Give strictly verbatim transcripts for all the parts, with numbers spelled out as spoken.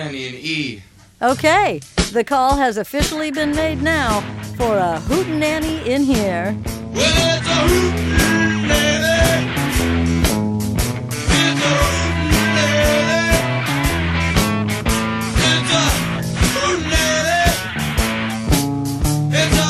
Hootenanny in E. Okay, the call has officially been made now for a Hootenanny in here. Well, it's a Hootenanny. It's a Hootenanny. It's a Hootenanny. It's a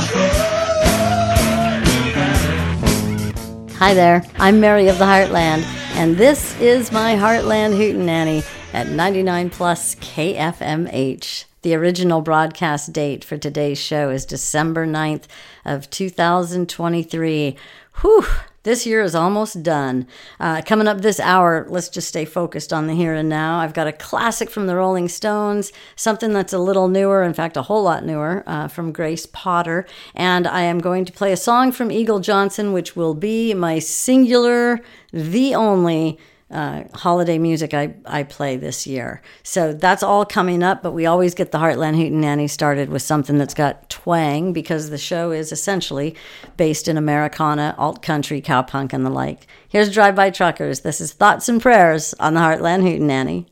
Hootenanny. Hi there, I'm Mary of the Heartland, and this is my Heartland Hootenanny at ninety-nine plus K F M H. The original broadcast date for today's show is December ninth of two thousand twenty-three. Whew, this year is almost done. Uh, coming up this hour, let's just stay focused on the here and now. I've got a classic from the Rolling Stones, something that's a little newer, in fact, a whole lot newer, uh, from Grace Potter. And I am going to play a song from Eagle Johnson, which will be my singular, the only Uh, holiday music I, I play this year. So that's all coming up, but we always get the Heartland Hootenanny started with something that's got twang, because the show is essentially based in Americana, alt-country, cowpunk, and the like. Here's Drive-By Truckers. This is Thoughts and Prayers on the Heartland Hootenanny.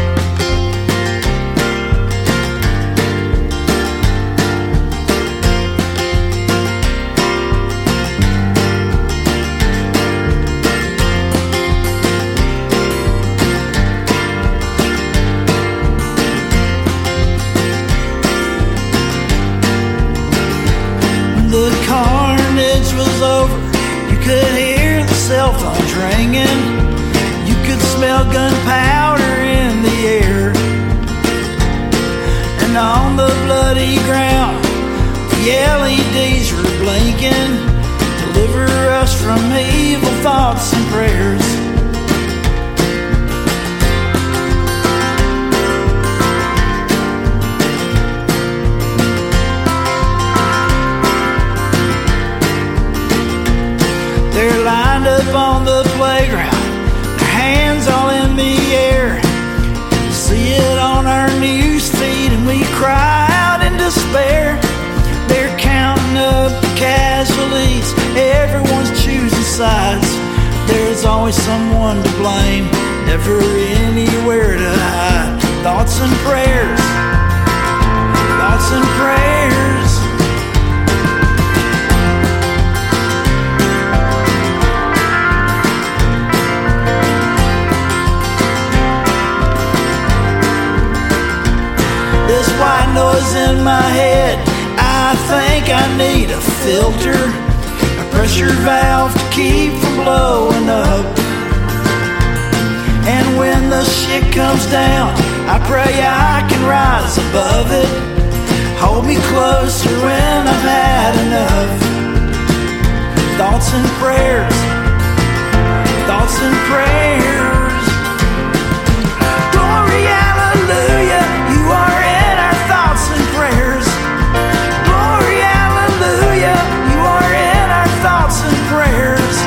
The carnage was over. You could hear the cell phones ringing. You could smell gunpowder in the air. And on the bloody ground, the L E Ds were blinking. Deliver us from evil thoughts and prayers. They're lined up on the playground, their hands all in the air. We see it on our news feed and we cry out in despair. They're counting up the casualties, everyone's choosing sides. There's always someone to blame, never anywhere to hide. Thoughts and prayers, thoughts and prayers. This white noise in my head, I think I need a filter, a pressure valve to keep from blowing up. And when the shit comes down, I pray I can rise above it. Hold me closer when I've had enough. Thoughts and prayers, thoughts and prayers. Glory, hallelujah, you are in our thoughts and prayers. Glory, hallelujah, you are in our thoughts and prayers.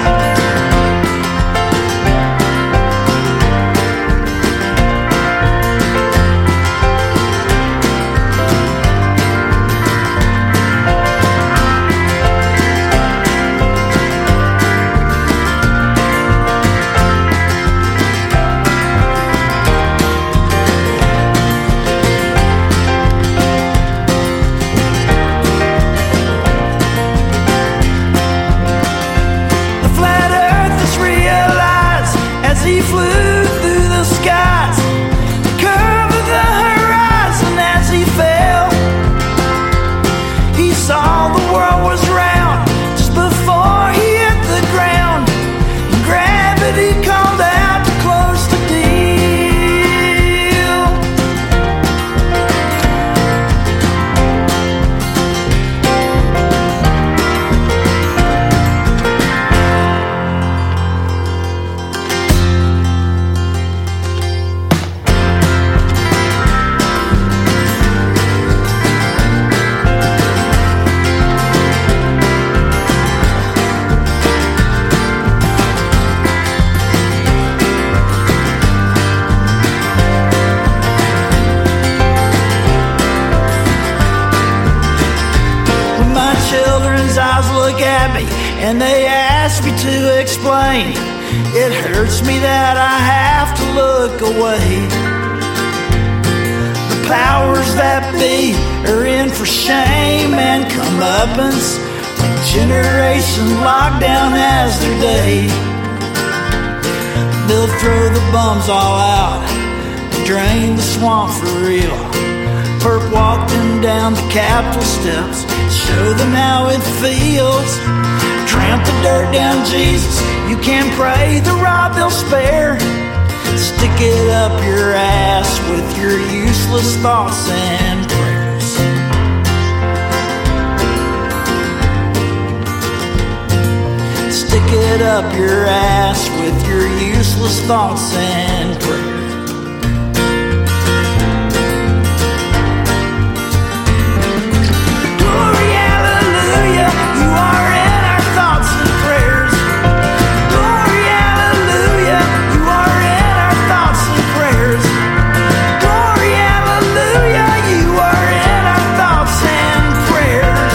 He flew through the skies, the curve of the horizon as he fell. He saw the world was round just before he hit the ground. And gravity called out to close the look at me and they ask me to explain. It hurts me that I have to look away. The powers that be are in for shame and comeuppance. Generation Lockdown has their day. They'll throw the bums all out, drain the swamp for real. Perp walked them down the Capitol steps, show them how it feels. Tramp the dirt down Jesus, you can pray the rod they'll spare. Stick it up your ass with your useless thoughts and prayers. Stick it up your ass with your useless thoughts and prayers. Glory, hallelujah, you are in our thoughts and prayers. Glory, hallelujah, you are in our thoughts and prayers. Glory, hallelujah, you are in our thoughts and prayers.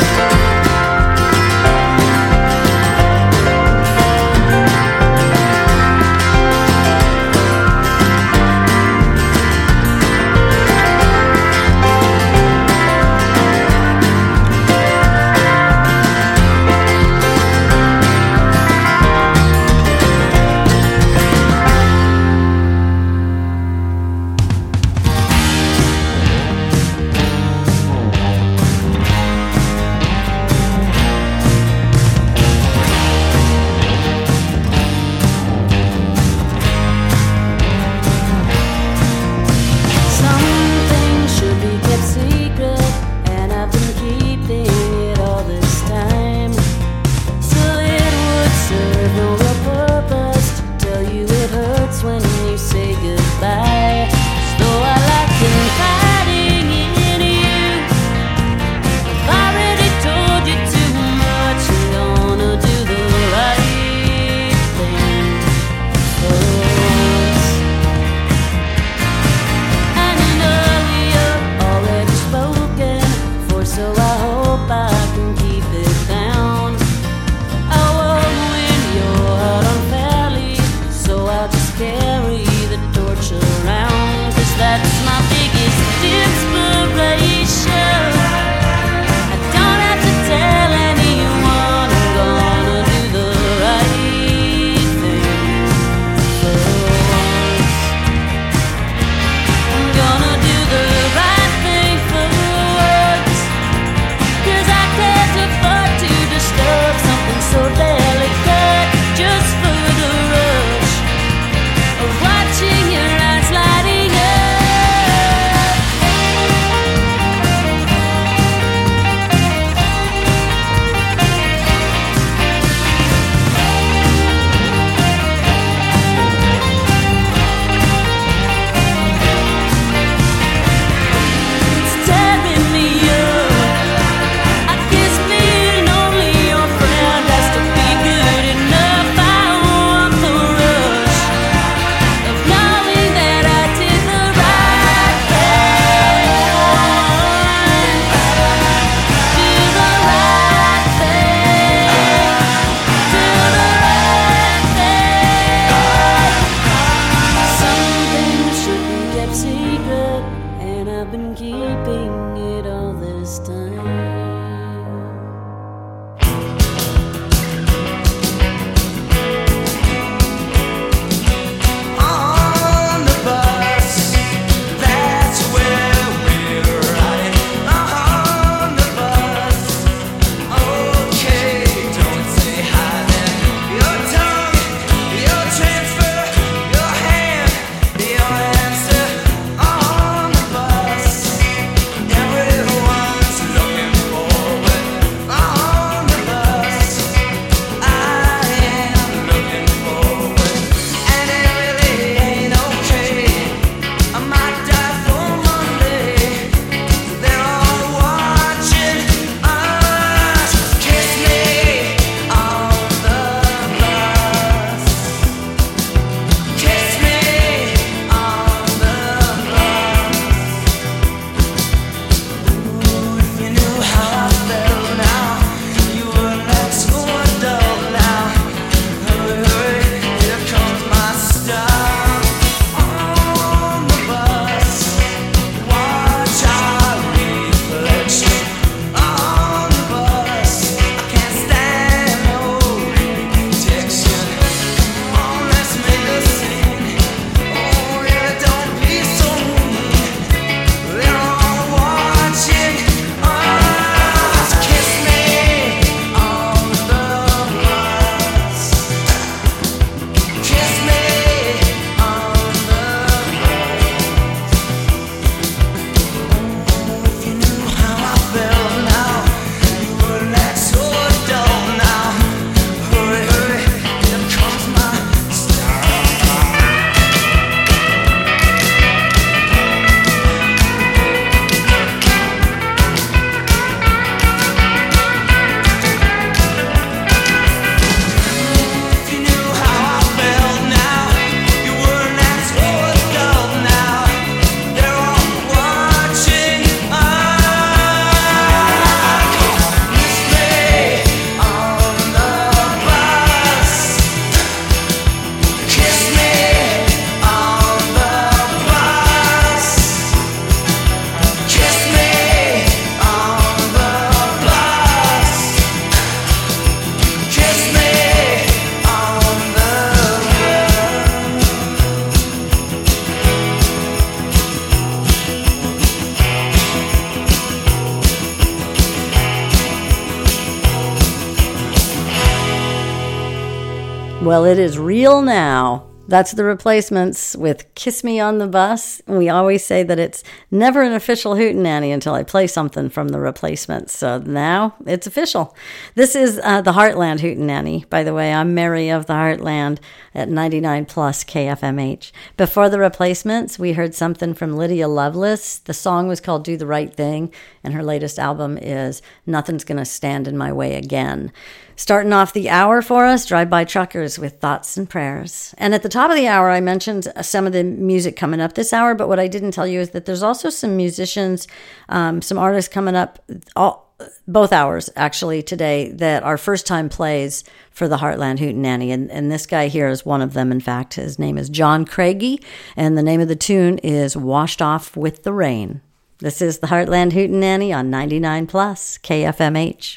Well, it is real now. That's the Replacements with Kiss Me on the Bus. We always say that it's never an official Hootenanny until I play something from the Replacements. So now it's official. This is uh, the Heartland Hootenanny. By the way, I'm Mary of the Heartland at ninety-nine plus K F M H. Before the Replacements, we heard something from Lydia Lovelace. The song was called Do the Right Thing, and her latest album is Nothing's Gonna Stand in My Way Again. Starting off the hour for us, Drive-By Truckers with Thoughts and Prayers. And at the top of the hour, I mentioned some of the music coming up this hour, but what I didn't tell you is that there's also some musicians, um, some artists coming up, all, both hours actually today, that are first-time plays for the Heartland Hootenanny. And, and this guy here is one of them, in fact. His name is John Craigie, and the name of the tune is Washed Off with the Rain. This is the Heartland Hootenanny on ninety-nine plus K F M H.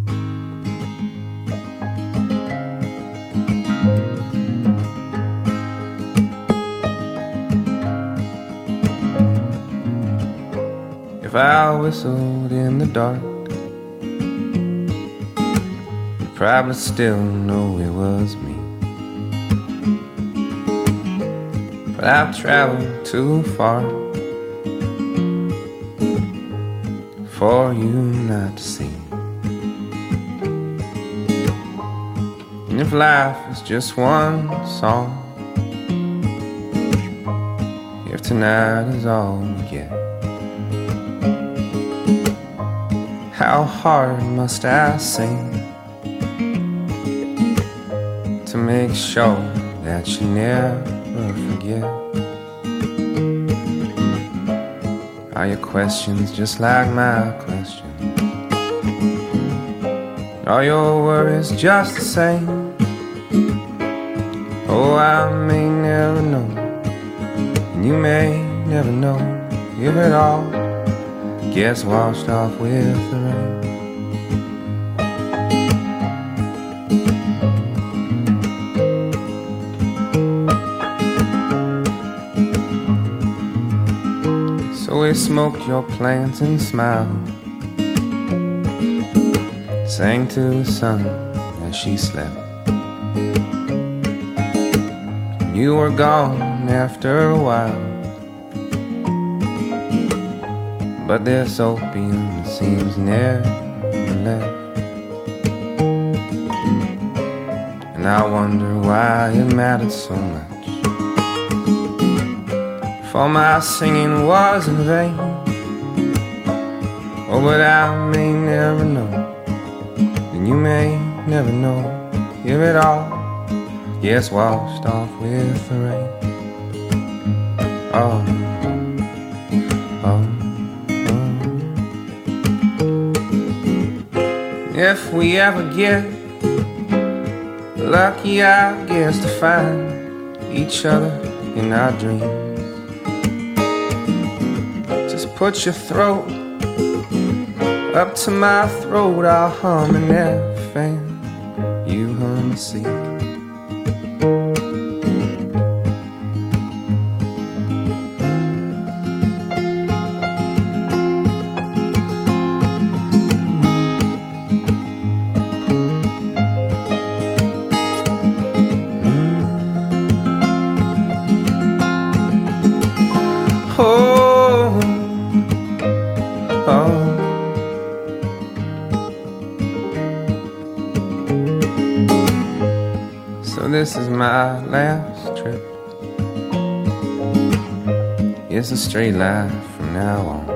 If I whistled in the dark, you'd probably still know it was me. But I've traveled too far for you not to see. And if life is just one song, if tonight is all we get, how hard must I sing to make sure that you never forget? Are your questions just like my questions? Are your worries just the same? Oh, I may never know, and you may never know if it all gets washed off with the rain. So we smoked your plants and smiled, sang to the sun as she slept. You were gone after a while, but this opium seems never left. And I wonder why it mattered so much, for my singing was in vain. Oh, but I may never know, and you may never know if it all gets washed off with the rain. Oh, oh. If we ever get lucky, I guess, to find each other in our dreams, just put your throat up to my throat. I'll hum an F and you hum a C. This is my last trip. It's a straight life from now on,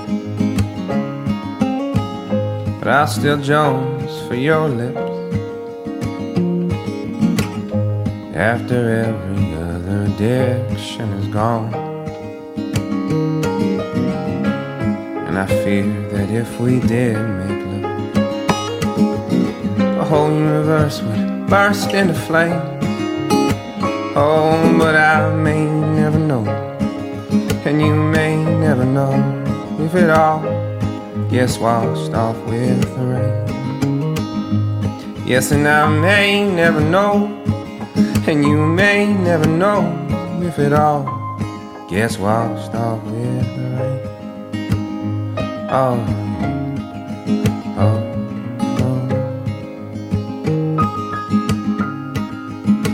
but I'll still Jones for your lips after every other addiction is gone. And I fear that if we did make love, the whole universe would burst into flame. Oh, but I may never know, and you may never know if it all gets washed off with the rain. Yes, and I may never know, and you may never know if it all gets washed off with the rain. Oh, oh, oh.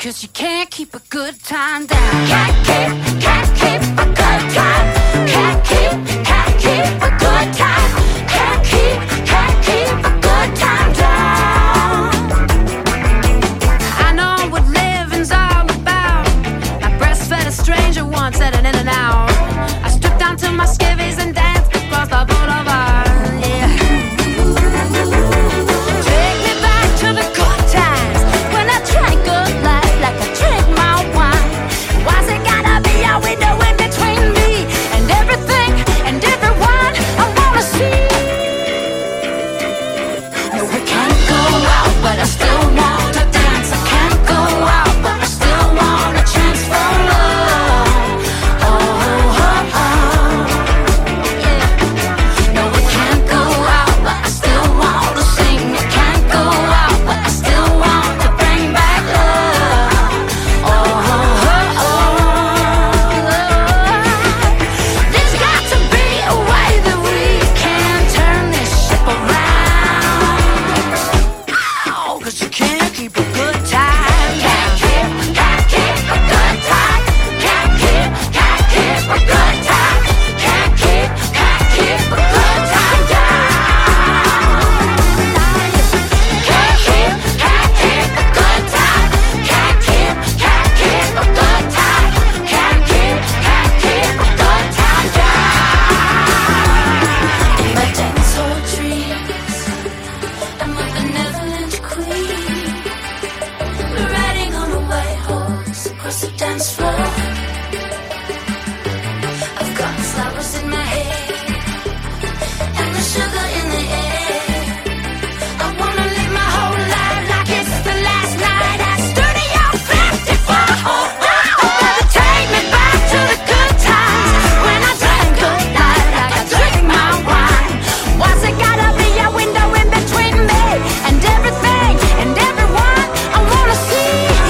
Cause you can't keep a good time down. Can't keep, can't keep a good time. Can't keep, can't keep a good time. Can't keep, can't keep a good time down. I know what living's all about. I breastfed a stranger once at an In-N-Out. I stripped down to my skivvies and danced across the boulevard. Yeah. Take me back to the good times when I drank good life like I drink my wine. Why's it gotta be a window in between me and everything and everyone I wanna see? No, we can't go out, but I still want to dance. I can't go out, but I still want a chance for love. Oh, oh, oh, yeah. No, we can't go out, but I still want to sing. I can't go out, but I still want to bring back love. Oh, oh, oh, oh. There's got to be a way that we can turn this ship around. Oh, 'cause you can't keep a good time. Can't keep, can't keep a good time. Can't keep, can't keep a good time. Can't keep, can't keep a good time down. Can't keep, can't keep a good time. Can't keep, can't keep a good time. Can't keep, can't keep a good time down. My dance hall trees, I'm with the Netherlands queen. We're riding on a white horse across the dance floor. I've got flowers in my hair and the sugar in the air. I wanna live my whole life like it's the last night at Studio fifty-four. Oh, baby, take me back to the good times when I drank good life like I drink my wine. Why's it gotta be a window in between me and everything and everyone I wanna see?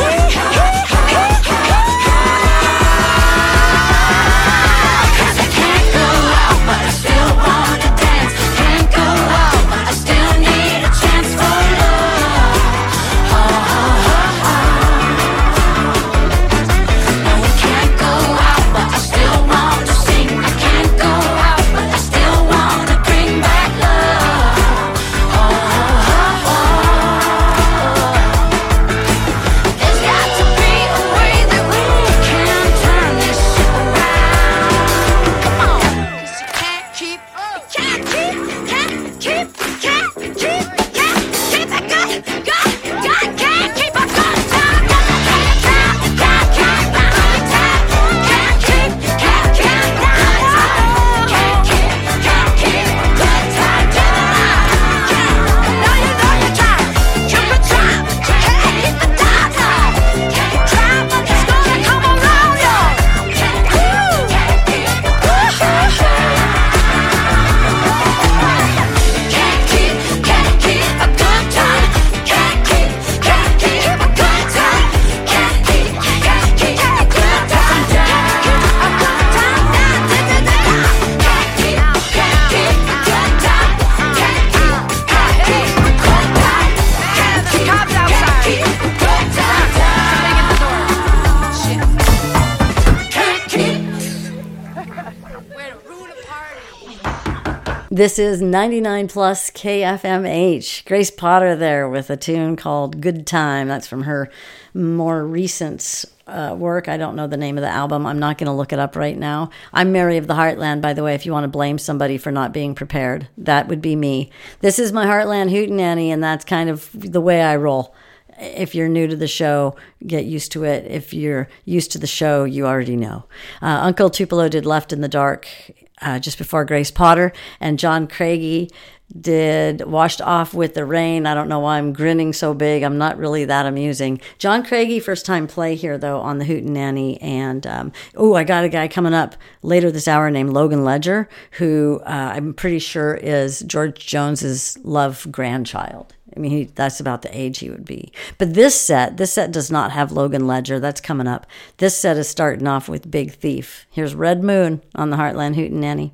Cause I can't go out, but I still wanna dance. Can't go out, but I still need a chance for love. Oh, oh, oh, oh. No, we can't go out, but I still want to sing. I can't go out, but I still want to bring back love. Oh, oh, oh, oh. There's got to be a way that we can turn this ship around. Come on, 'cause you can't keep, can't keep, can't keep, can't keep, can't keep a good, good, good, can't keep a good time. Can't, can't, can't keep a good time. Can't keep, can't keep a good time. Can't keep, can't keep a good time. Now you know you try, you can try, can't keep the time. Can't try, but it's gonna come around you. Can't keep, can't keep a good time. Can't keep, can't keep a good time. Can't keep, can't keep a good time. Can't keep, can't keep a good time. A good time down. Can't keep, can't keep a good time. Can't keep, can't keep a good time. Can't keep, can't keep a good time. Can't keep. Way to ruin a party. This is ninety-nine plus K F M H. Grace Potter there with a tune called Good Time. That's from her more recent uh, work. I don't know the name of the album. I'm not going to look it up right now. I'm Mary of the Heartland, by the way, if you want to blame somebody for not being prepared. That would be me. This is my Heartland Hootenanny, and that's kind of the way I roll. If you're new to the show, get used to it. If you're used to the show, you already know. Uh, Uncle Tupelo did Left in the Dark uh, just before Grace Potter, and John Craigie did Washed Off with the Rain. I don't know why I'm grinning so big. I'm not really that amusing. John Craigie, first time play here, though, on the Hootenanny. And, um, oh, I got a guy coming up later this hour named Logan Ledger, who uh, I'm pretty sure is George Jones's love grandchild. I mean, he, that's about the age he would be. But this set, this set does not have Logan Ledger. That's coming up. This set is starting off with Big Thief. Here's Red Moon on the Heartland Hootenanny.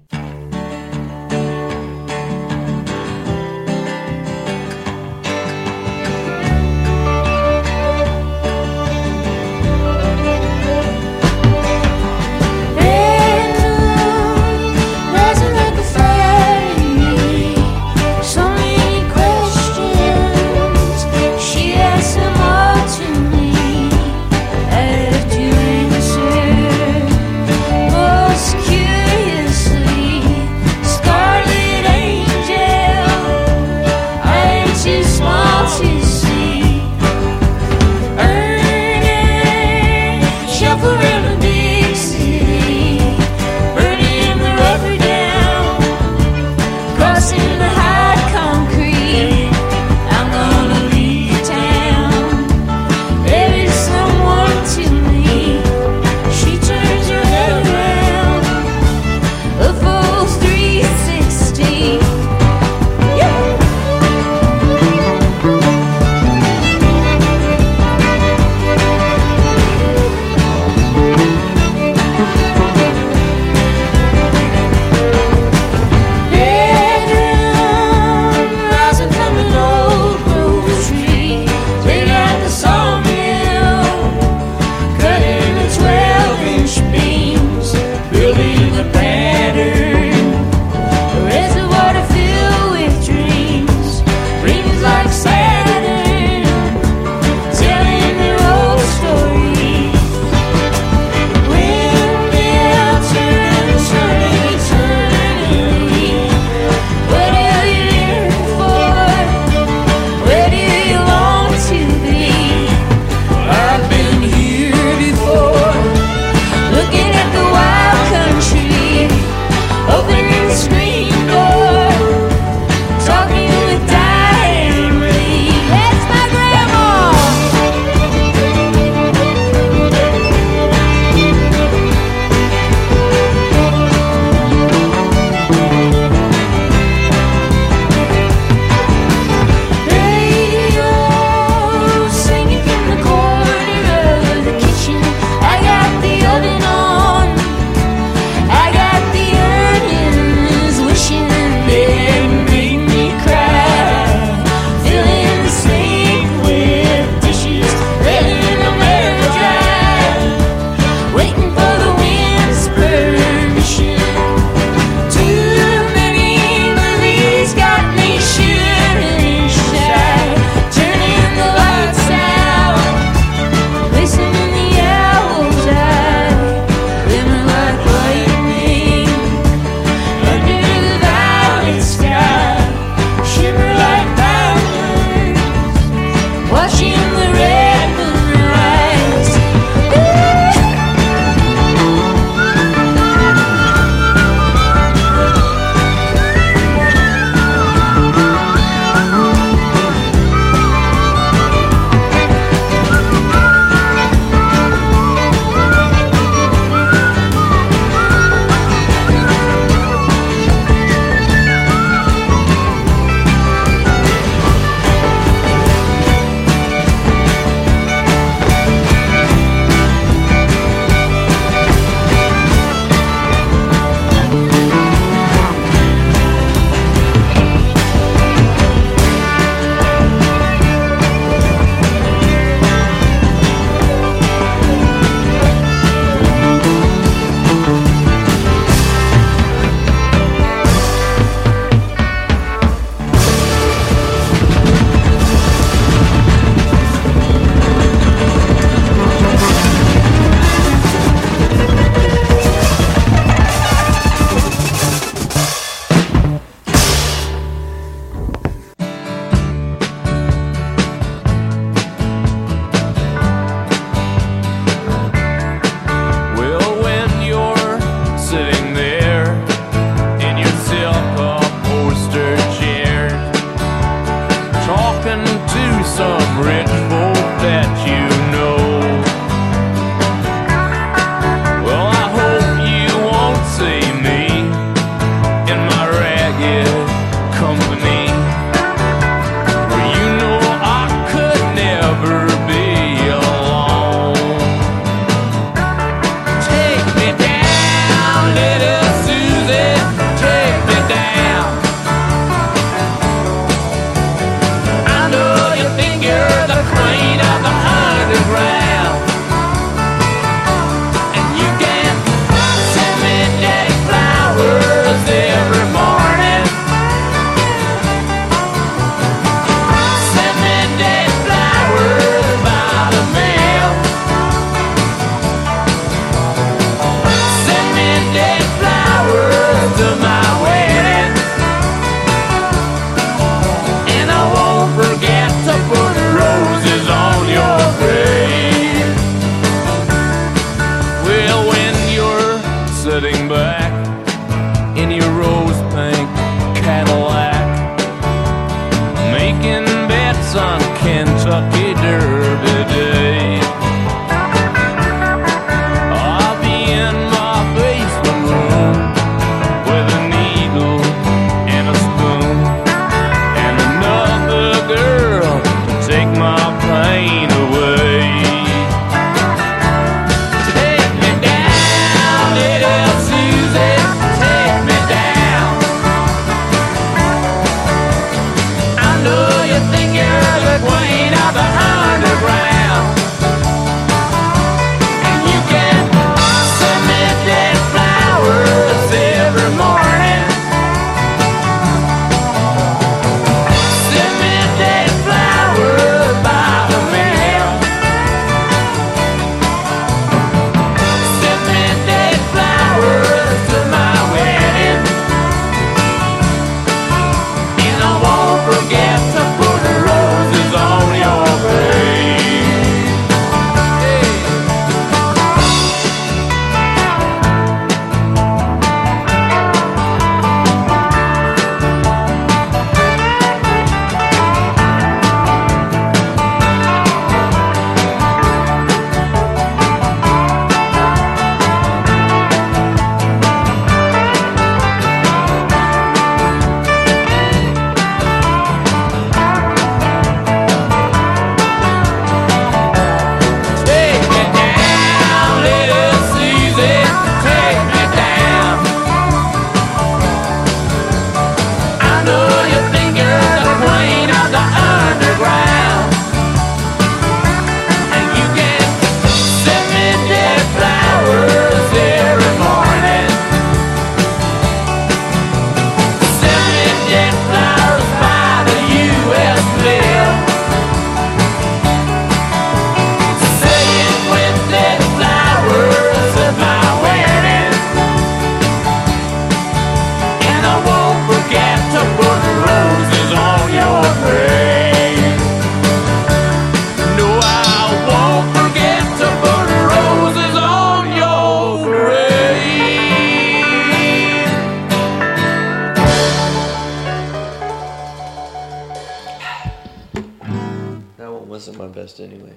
best anyway.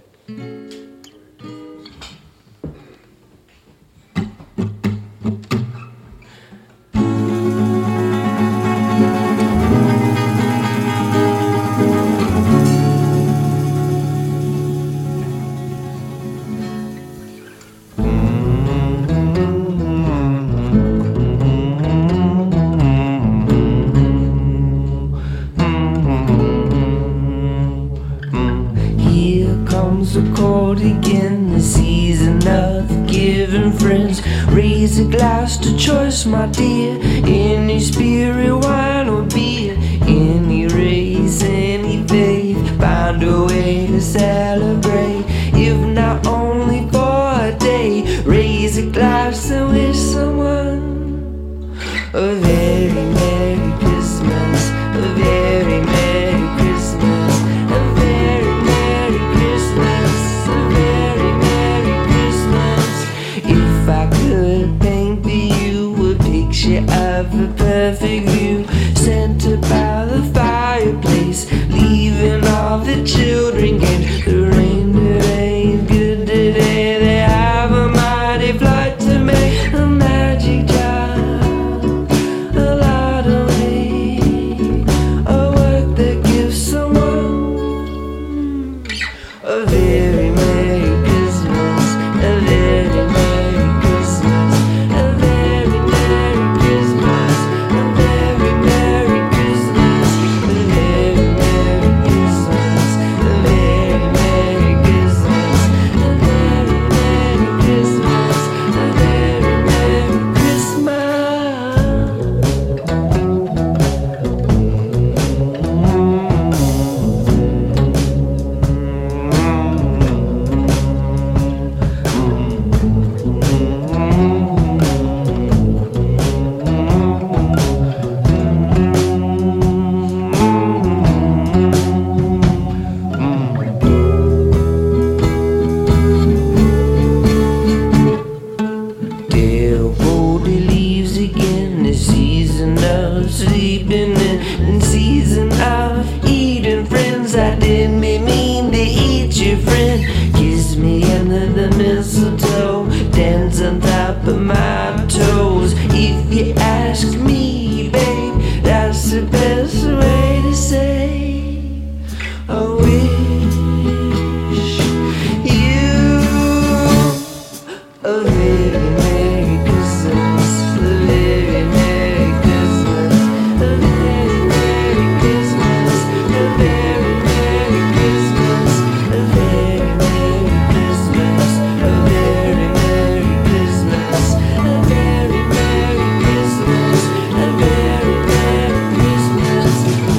Again, the season of giving friends. Raise a glass to choice, my dear. Any spirit, wine or beer, any race, any faith, find a way to celebrate. If not only for a day, raise a glass and wish someone a very Merry Christmas, a very Merry Christmas, a very Merry Christmas. If I could paint for you a picture of a perfect view, centered by the fireplace, leaving all the children games. The reindeer ain't good today, they have a mighty flight to make, a magic job, a lot of way, a work that gives someone a very Merry Christmas, a very Merry Christmas, a very Merry Christmas, a very Merry Christmas, a very Merry Christmas, a very Merry Christmas, a very Merry Christmas, a very Merry Dale Bodie leaves again, the season of sleeping in, and season of eating friends. I didn't mean to eat your friend. Kiss me under the mistletoe, dance on top of my toes. If you ask me, babe, that's the best way to say I wish you a very Merry Christmas, a very Merry Christmas, a very Merry Christmas, a very Merry Christmas, a very Merry Christmas, a very Merry Christmas, a very Merry Christmas, a very Merry Christmas.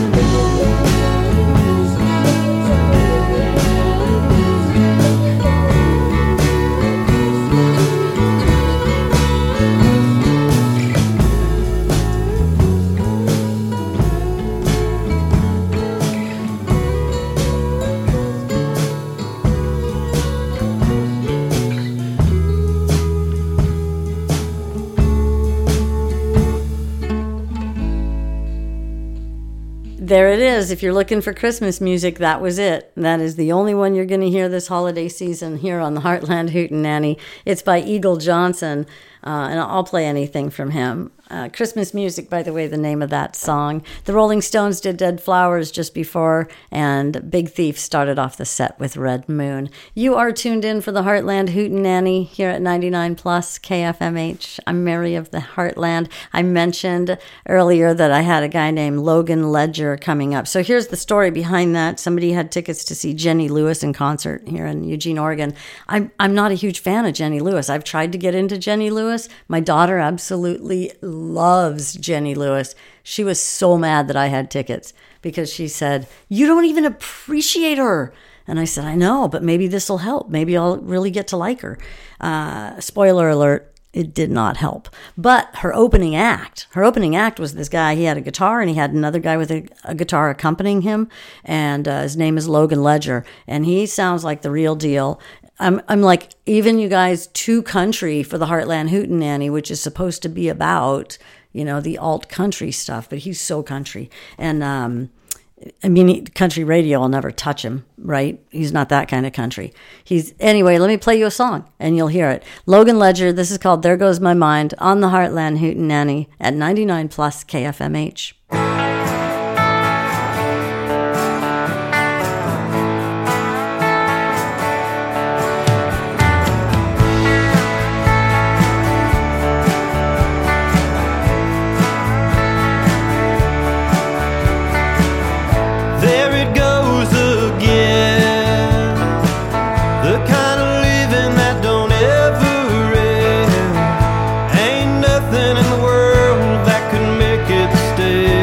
There it is. If you're looking for Christmas music, that was it. That is the only one you're going to hear this holiday season here on the Heartland Hootenanny. It's by Eagle Johnson, uh, and I'll play anything from him. Uh, Christmas Music, by the way, the name of that song. The Rolling Stones did Dead Flowers just before, and Big Thief started off the set with Red Moon. You are tuned in for the Heartland Hootenanny here at ninety-nine plus K F M H. I'm Mary of the Heartland. I mentioned earlier that I had a guy named Logan Ledger coming up. So here's the story behind that. Somebody had tickets to see Jenny Lewis in concert here in Eugene, Oregon. I'm, I'm not a huge fan of Jenny Lewis. I've tried to get into Jenny Lewis. My daughter absolutely loves Jenny Lewis. She was so mad that I had tickets because she said, "You don't even appreciate her." And I said, "I know, but maybe this will help. Maybe I'll really get to like her." Uh, spoiler alert, it did not help. But her opening act, her opening act was this guy. He had a guitar and he had another guy with a, a guitar accompanying him. And uh, his name is Logan Ledger. And he sounds like the real deal. I'm I'm like, even you guys too country for the Heartland Hootenanny, which is supposed to be about, you know, the alt country stuff, but he's so country. And um, I mean, he- country radio will never touch him, right? He's not that kind of country. He's anyway. Let me play you a song, and you'll hear it. Logan Ledger. This is called "There Goes My Mind" on the Heartland Hootenanny at ninety-nine plus K F M H. There it goes again, the kind of living that don't ever end. Ain't nothing in the world that could make it stay.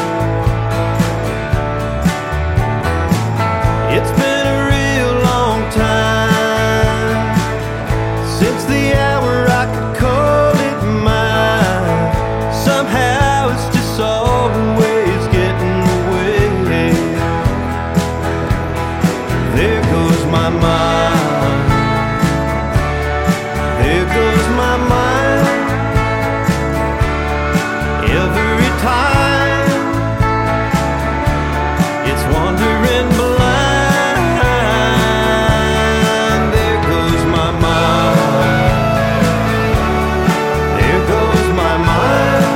It's been a real long time since the hour I could call it mine. Somehow it's just always getting away. There goes my mind. There goes my mind. Every time it's wandering blind. There goes my mind. There goes my mind.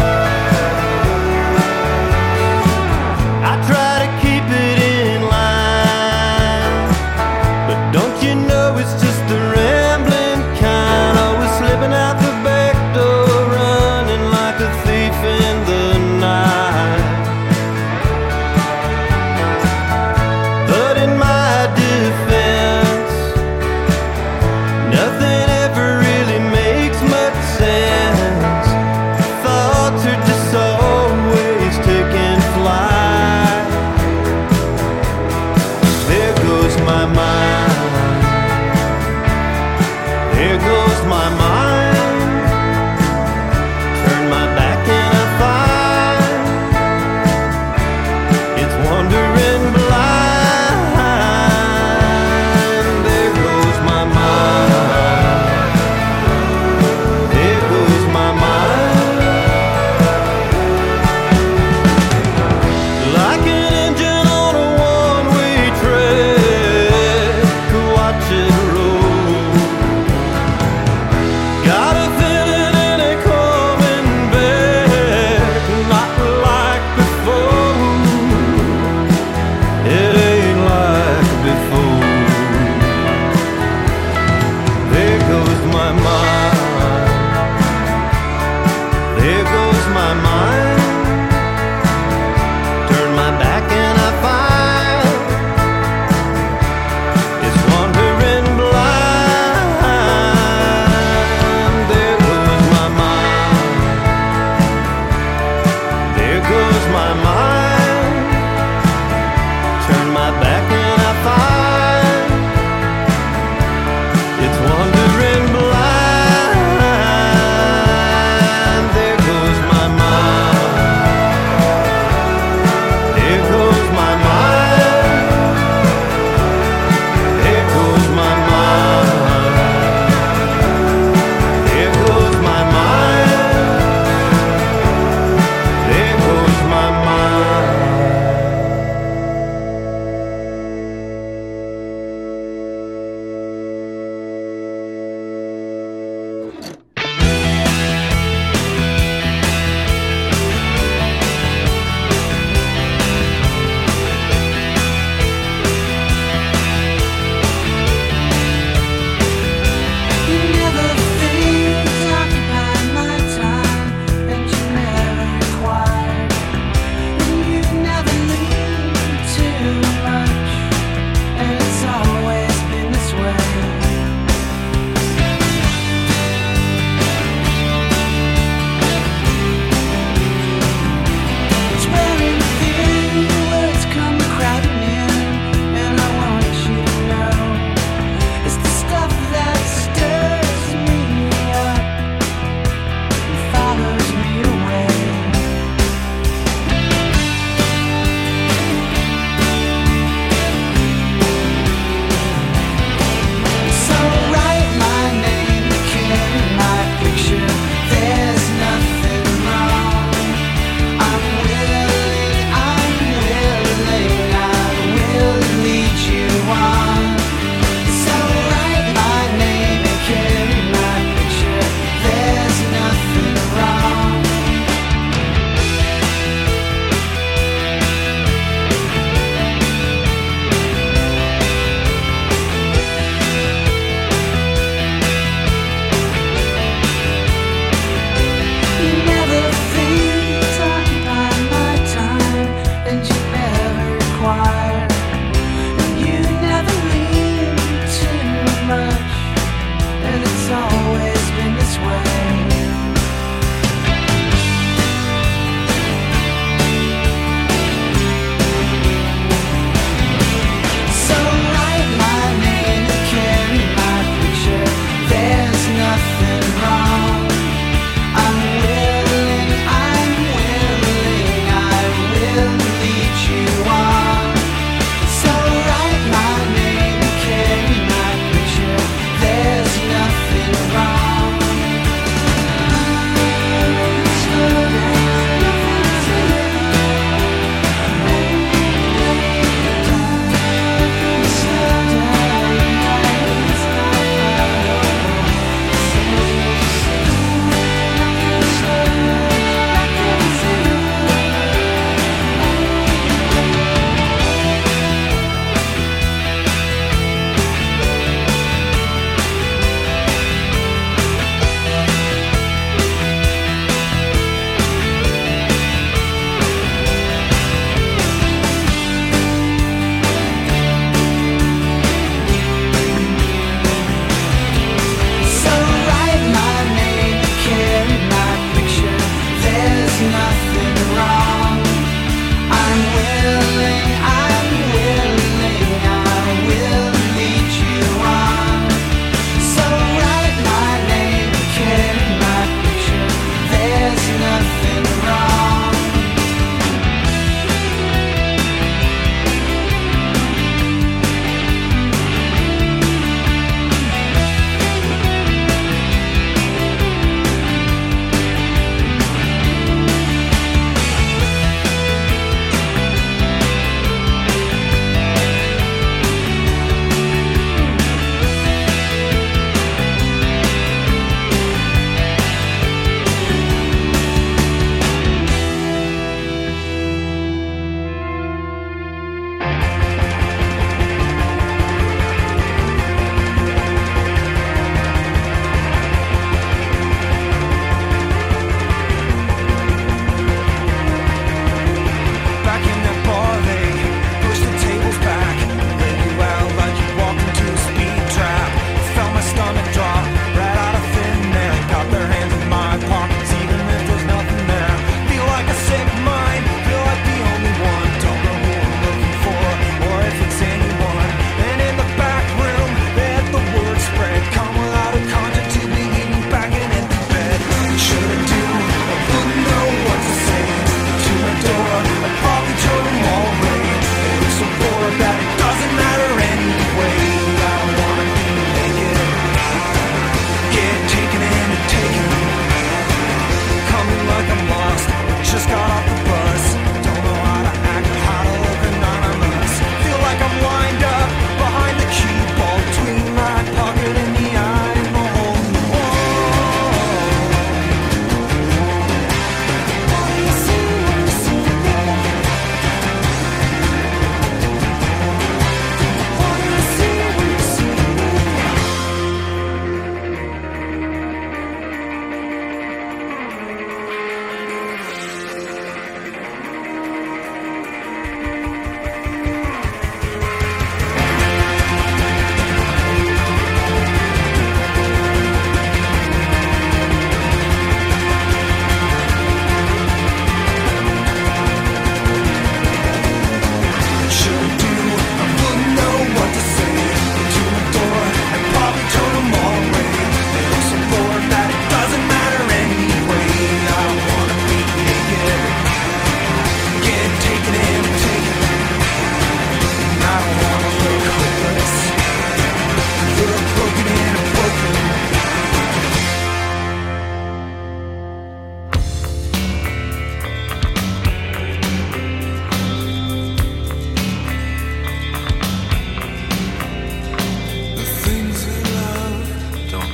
I try to keep it in line, but don't you know it's just the rambling kind, always slipping out the back door, running like a thief in the night. But in my defense, nothing ever really makes much sense. Thoughts are just always taking flight. There goes my mind. There goes my mind. Turn my back and I find it's wandering blind. There goes my mind. There goes my mind. Like an engine on a one-way track, watch it roll.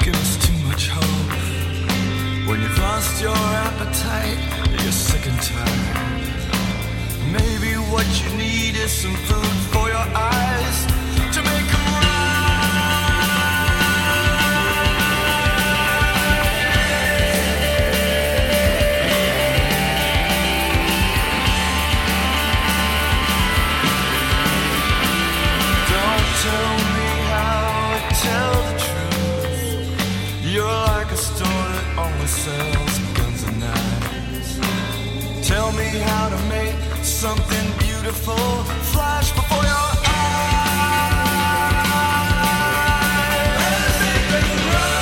give us too much hope. When you've lost your appetite, you're sick and tired. Maybe what you need is some food for your eyes to make them tell me how to tell the truth. You're like a store that only sells guns and knives. Tell me how to make something beautiful flash before your eyes. And make it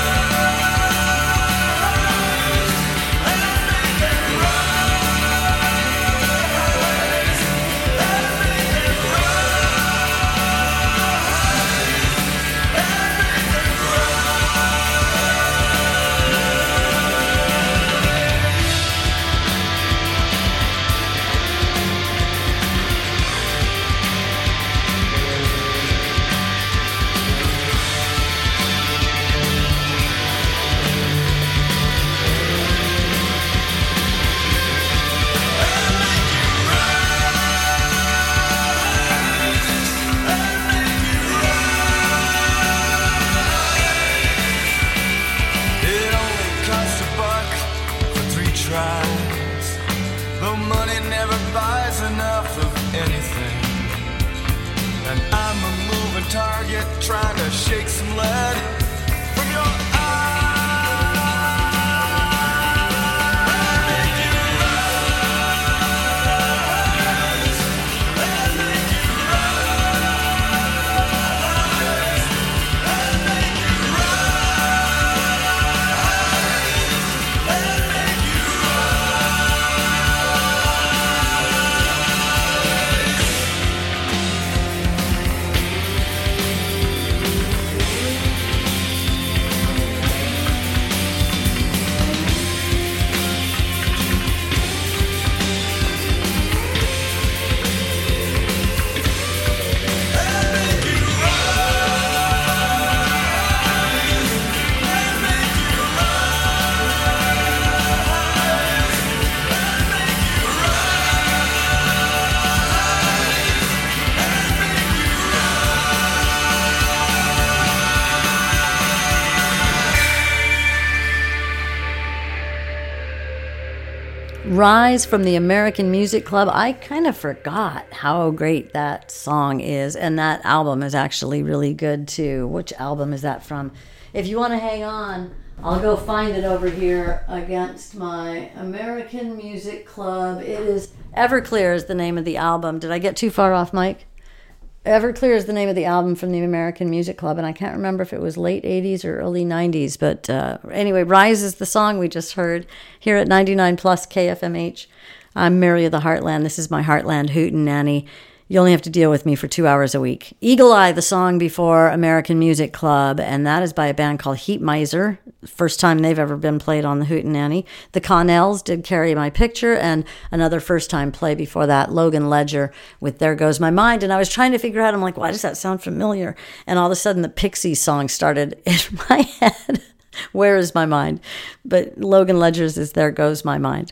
rise. And make it rise. And make it target, trying to shake some lead from your Rise from the American Music Club. I kind of forgot how great that song is, and that album is actually really good too. Which album is that from? If you want to hang on, I'll go find it over here against my American Music Club. It is Everclear is the name of the album. Did I get too far off, Mike? Everclear is the name of the album from the American Music Club, and I can't remember if it was late eighties or early nineties, but uh, anyway, Rise is the song we just heard here at ninety-nine plus K F M H. I'm Mary of the Heartland. This is my Heartland Hootenanny. You only have to deal with me for two hours a week. Eagle Eye, the song before American Music Club, and that is by a band called Heat Miser. First time they've ever been played on the Hootenanny. The Connells did Carry My Picture, and another first time play before that, Logan Ledger with There Goes My Mind. And I was trying to figure out, I'm like, why does that sound familiar? And all of a sudden the Pixies song started in my head. Where is my mind? But Logan Ledger's is There Goes My Mind.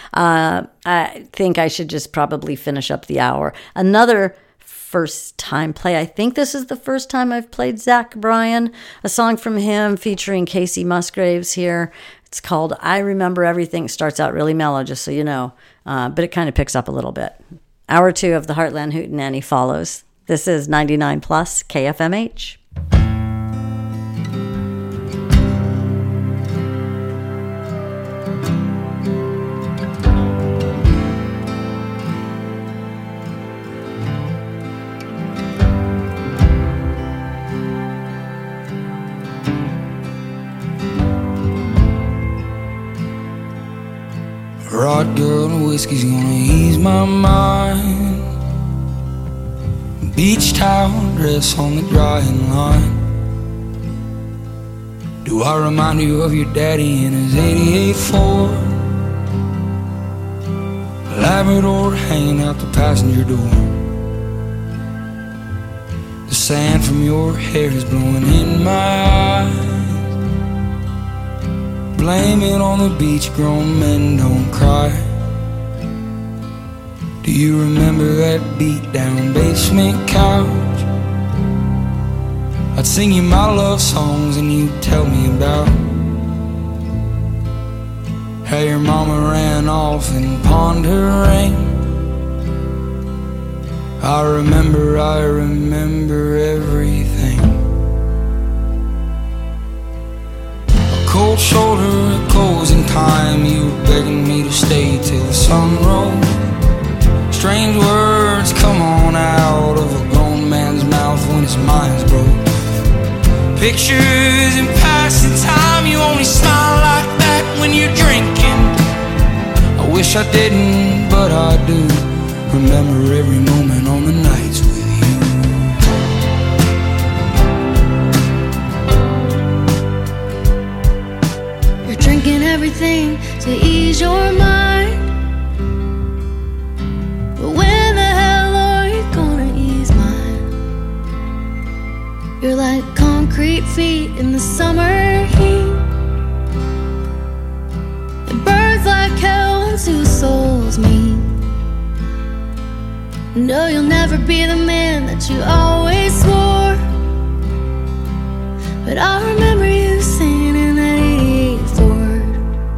Uh, I think I should just probably finish up the hour. Another first time play. I think this is the first time I've played Zach Bryan, a song from him featuring Casey Musgraves here. It's called I Remember Everything. It starts out really mellow, just so you know, uh, but it kind of picks up a little bit. Hour two of the Heartland Hootenanny follows. This is ninety-nine plus K F M H. Rod girl and whiskey's gonna ease my mind. Beach towel dress on the drying line. Do I remind you of your daddy in his eighty-eight Ford? Labrador hanging out the passenger door. The sand from your hair is blowing in my eyes. blame it on the beach, grown men don't cry. Do you remember that beat down basement couch? I'd sing you my love songs and you'd tell me about how your mama ran off and pawned her ring. I remember, I remember everything. A cold shoulder, a closing time. You were begging me to stay till the sun rose. Strange words come on out of a grown man's mouth when his mind's broke. Pictures in passing time. You only smile like that when you're drinking. I wish I didn't, but I do. Remember every moment on the nights with you. You're drinking everything to ease your mind. But when the hell are you gonna ease mine? You're like concrete feet in the summer heat. It burns like hell when two souls meet. No, you'll never be the man that you always swore. But I remember you singing in that eighty-eight Ford.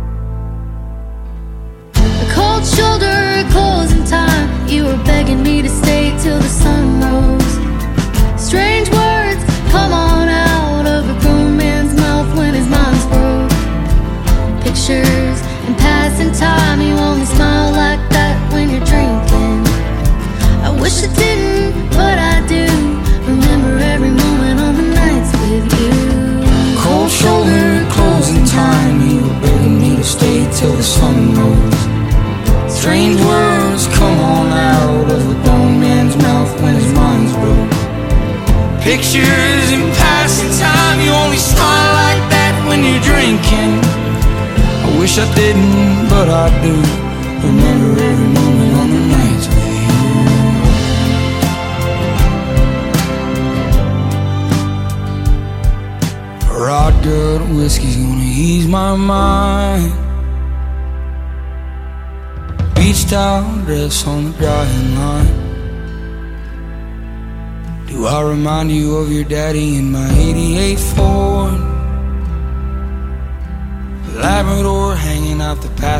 A cold shoulder, a closing time. You were begging me to stay till the sun rose. Strange words come on out of a grown man's mouth when his mind's broke. Pictures in passing time. You only smile like that when you're drinking. I wish I didn't, but I do. Remember every moment on the nights with you. cold shoulder, closing time. You were begging me to stay till the sun rose. Strange words come on out of a grown man's mouth when his mind's broke. Pictures in passing time. You only smile like that when you're drinking. I wish I didn't, but I do. Remember every moment on the nights with you. Rod good whiskey's gonna ease my mind. Beach towel dress on the drying line. Do I remind you of your daddy in my eighty-eight Ford? Labrador hanging out the